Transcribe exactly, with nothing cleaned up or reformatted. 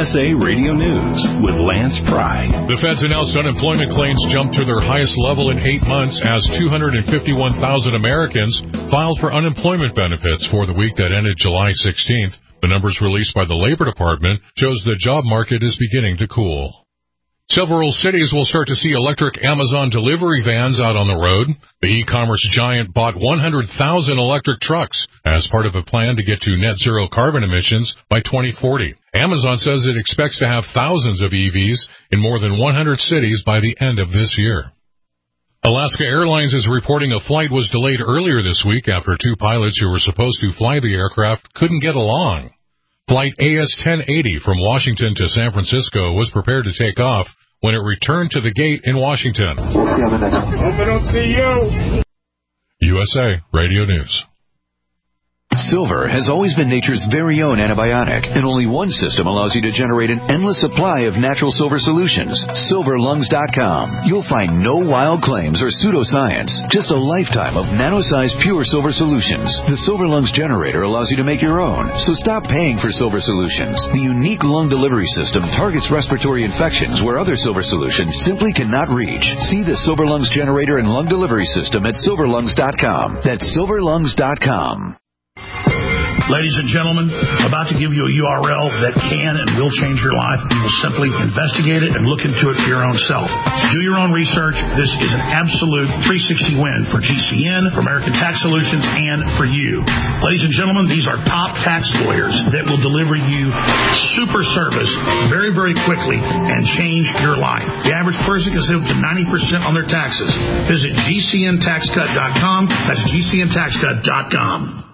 S A Radio News with Lance Pry. The Fed's announced unemployment claims jumped to their highest level in eight months as two hundred fifty-one thousand Americans filed for unemployment benefits for the week that ended July sixteenth. The numbers released by the Labor Department shows the job market is beginning to cool. Several cities will start to see electric Amazon delivery vans out on the road. The e-commerce giant bought one hundred thousand electric trucks as part of a plan to get to net zero carbon emissions by twenty forty. Amazon says it expects to have thousands of E Vs in more than one hundred cities by the end of this year. Alaska Airlines is reporting a flight was delayed earlier this week after two pilots who were supposed to fly the aircraft couldn't get along. Flight A S ten eighty from Washington to San Francisco was prepared to take off when it returned to the gate in Washington. Hope I don't see you. U S A Radio News. Silver has always been nature's very own antibiotic, and only one system allows you to generate an endless supply of natural silver solutions. silver lungs dot com. You'll find no wild claims or pseudoscience, just a lifetime of nano-sized pure silver solutions. The Silver Lungs generator allows you to make your own, so stop paying for silver solutions. The unique lung delivery system targets respiratory infections where other silver solutions simply cannot reach. See the Silver Lungs generator and lung delivery system at silver lungs dot com. That's silver lungs dot com. Ladies and gentlemen, about to give you a U R L that can and will change your life. You will simply investigate it and look into it for your own self. Do your own research. This is an absolute three sixty win for G C N, for American Tax Solutions, and for you. Ladies and gentlemen, these are top tax lawyers that will deliver you super service very, very quickly and change your life. The average person can save up to ninety percent on their taxes. Visit G C N tax cut dot com. That's G C N tax cut dot com.